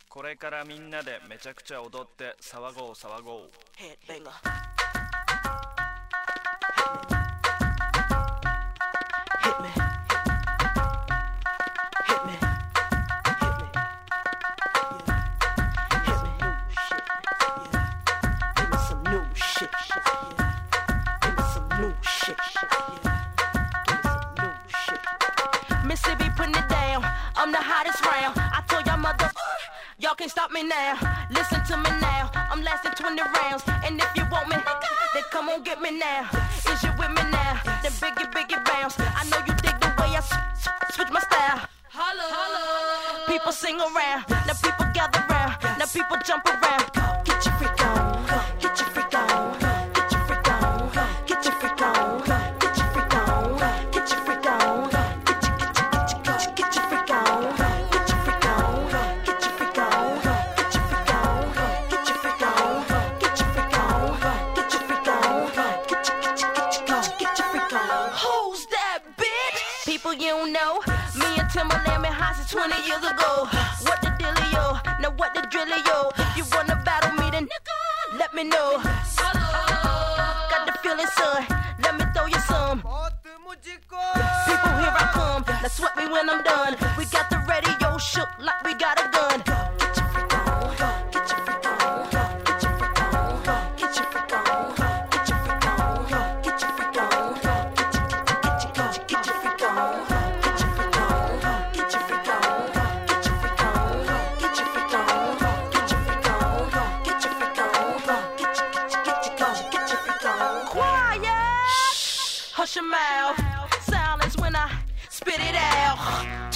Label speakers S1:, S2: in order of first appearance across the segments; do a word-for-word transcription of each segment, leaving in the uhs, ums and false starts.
S1: これからみんなでめちゃくちゃ踊って騒ごう騒ごう。
S2: Headbanger. Hit me. Hit me. Hit me. Yeah. Hit me. Yeah. Give me some new shit. Yeah. Give me some new shit. Yeah. Give me some new shit. Mississippi putting it down. I'm the hottest round. I told y'all mother. Y'all can't stop me now. Listen to me now. I'm lasting twenty rounds. And if you want me, then come on get me now. Is you with me now? Then biggie, biggie bounce. I know you dig the way I s- s- switch my style. Holla, holla. People sing around. Now people gather round. Now people jump around. Get your freak on. Get your freak on. Get your freak on. Get your freak on. Get your freak on. Get your freak on. Get your, get your, get your, get your freak on. Get your freak on. Get your freak on. Get your freak on. Get your freak on. Get your freak on. Get your freak on. Get your, get your, get your, get your freak on. Who's that bitch? People you don't know. Me and Timberland been high since twenty years ago. What the dealio? Now what the drillio? If you wanna battle me, then let me know. Got the feeling, son. Let me throw you some. People, here I come. Now sweat me when I'm done. We got the radio shook like we got a gun. Get your freak on. Get your freak on. Get your freak on. Get your freak on. Get your freak on. Get your freak on. Get your, get your, get your, get your freak on. Get your freak on. Get your freak on. Get your freak on. Get your freak on. Get your freak on. Get your freak on. Get your, get your, get your, get your freak on. Quiet. Hush your mouth. Silence when I spit it out.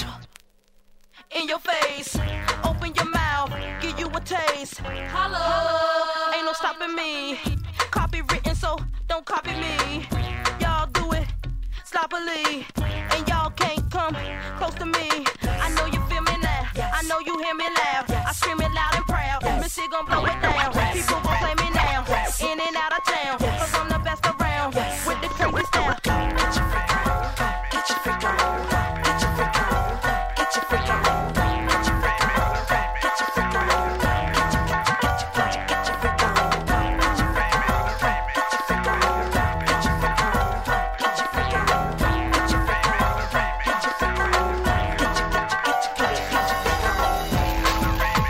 S2: In your face. Open your mouth. Give you a taste. Holla. Ain't no stopping me. Copywritten, so don't copy me. Y'all do it sloppily. And y'all can't come close to me. I know you feel me now. I know you hear me loud. I scream it loud and proud. Missy gon' blow it down. People gon' play me now. In and out of town. Cause I'm the best around. With the crazy style. Get your freak on. Get your freak on. Get your freak on. Get your freak on. Get your freak on. Get your freak on. Get your, get your, get your, get your, get your freak on. Get your freak on. Get your freak on. Get your freak on. Get your freak on. Get your freak on. Get your freak on. Get your, get your, get your, get your, get your freak on.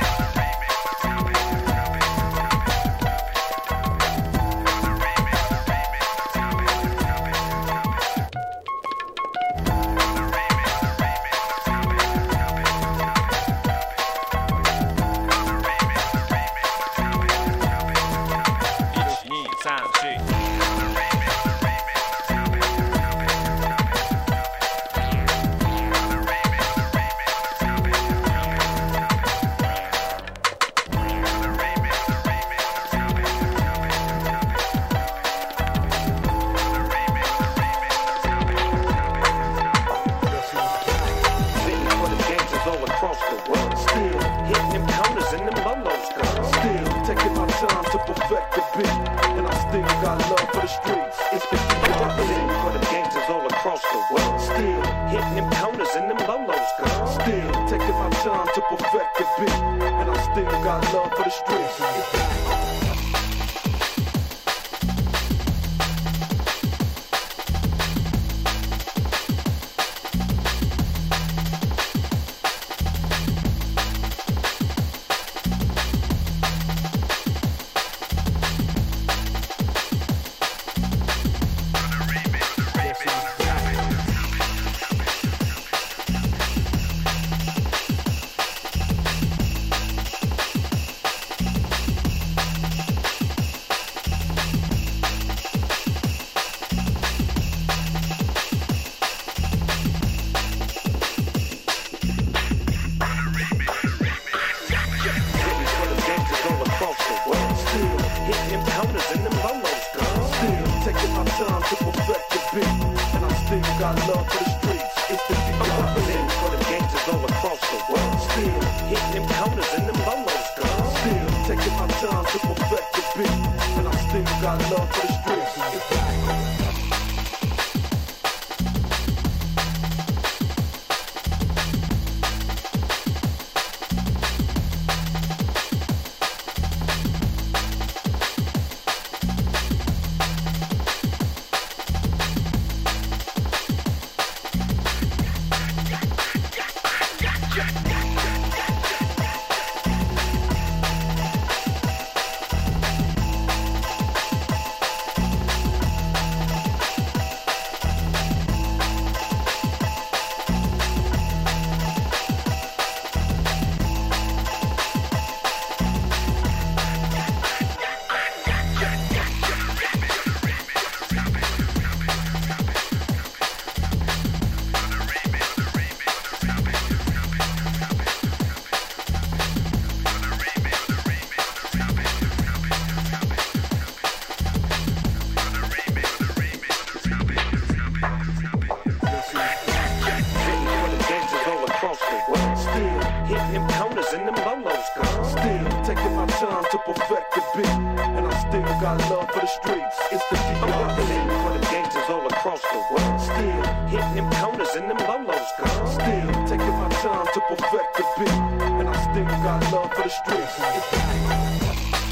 S1: one 二三四。
S3: Sitting for the gangsters all across the world. Still hitting them counters and them lolos, girl.
S4: Still taking my time to perfect the beat, and I still got love for the streets.
S3: It's the sitting for the gangsters all across the world.
S4: Still,
S3: Hitting them counters and them lolos, girl.
S4: still taking my time to perfect the beat, and I still got love for the streets.
S3: Sitting for the gangsters all across the world.
S4: Still,
S3: Hitting them counters and them lolos, girl.
S4: still taking my time to perfect the beat, and I still got love for the streets. It's the
S3: Sitting for the gangsters all across the world.
S4: Still,
S3: Hitting them counters and them lolos, girl.
S4: still taking my time to perfect the beat, and I still got love for the streets.
S3: corners and them lolos, girl.
S4: Still taking my time to perfect the beat, and I still got love for the streets. It's the
S3: I'm rockin' for the gangsters all across the world.
S4: Still
S3: hitting them corners and them lolos, girl.
S4: Still taking my time to perfect the beat, and I still got love for the streets. It's the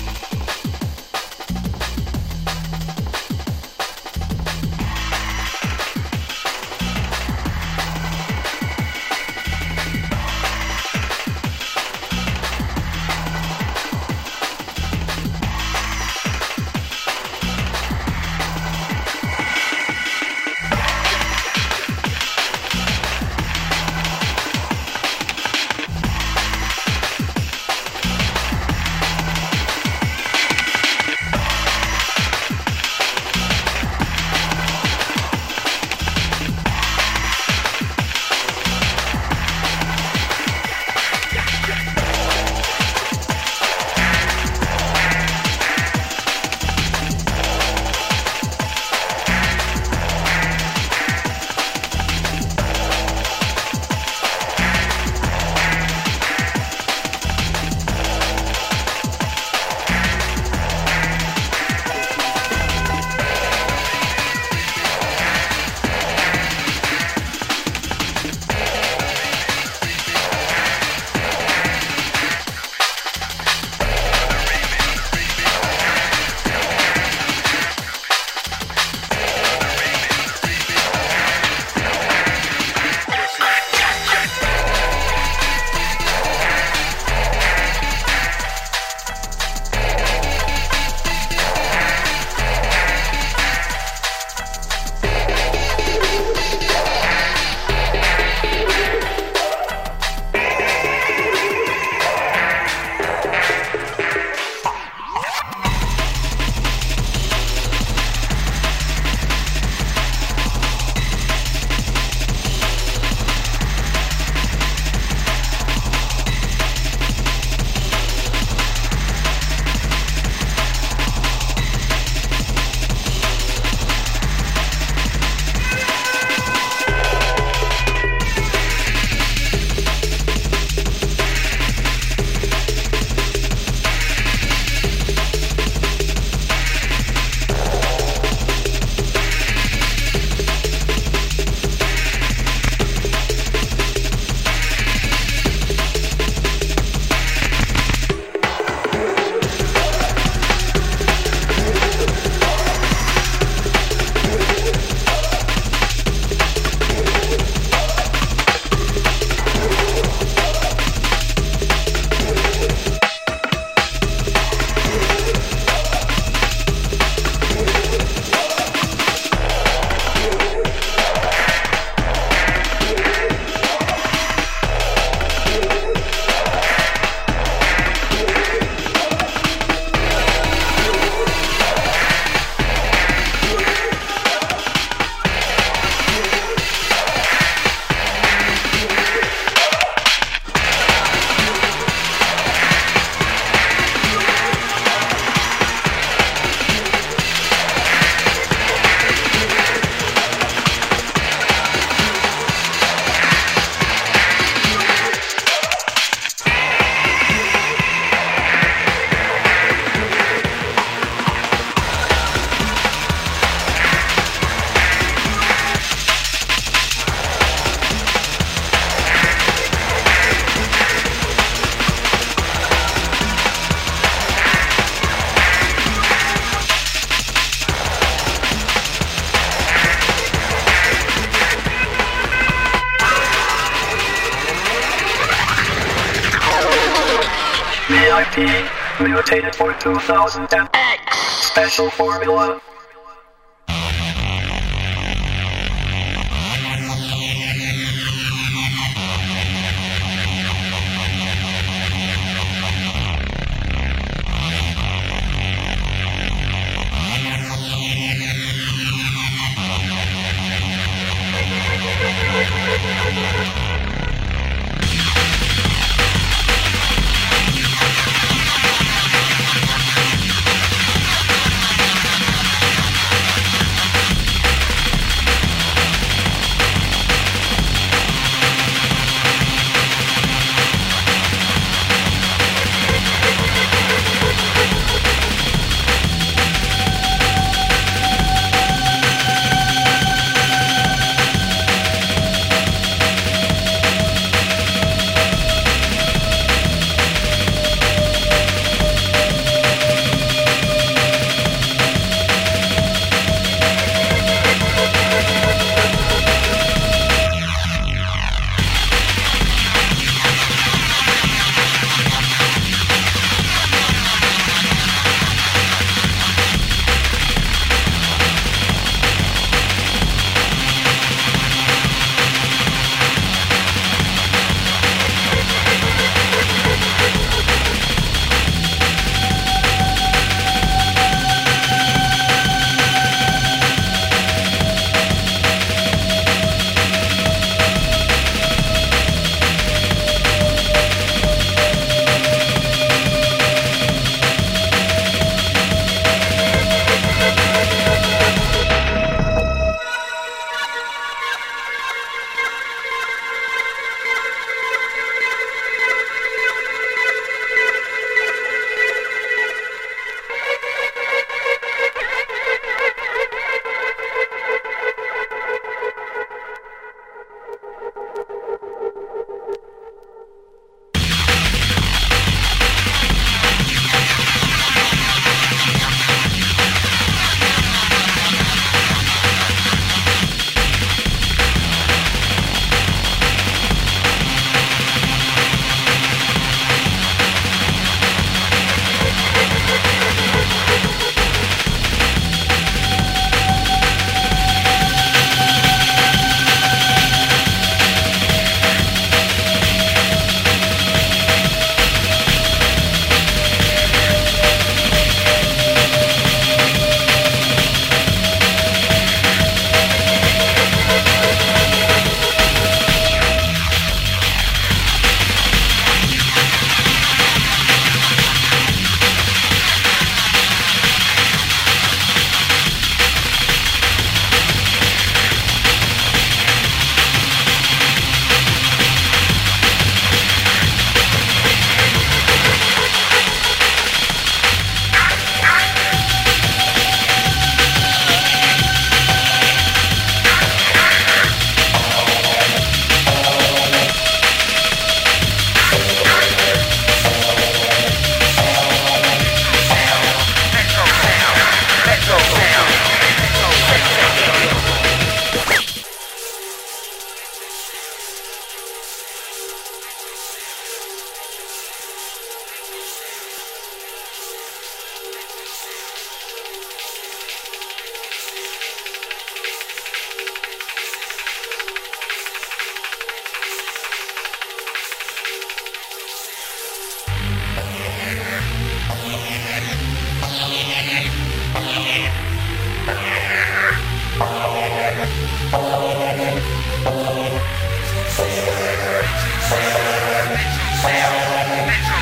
S5: V I P, mutated for two thousand eight. Special formula.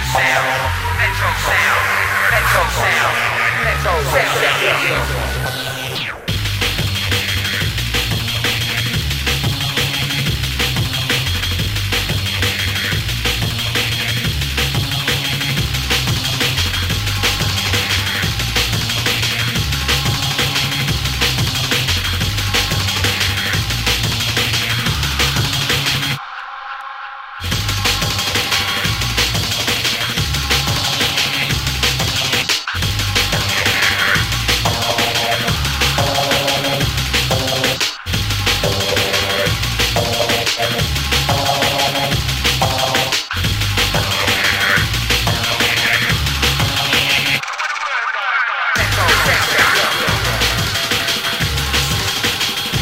S6: sound, retro sound, retro sound, retro sound.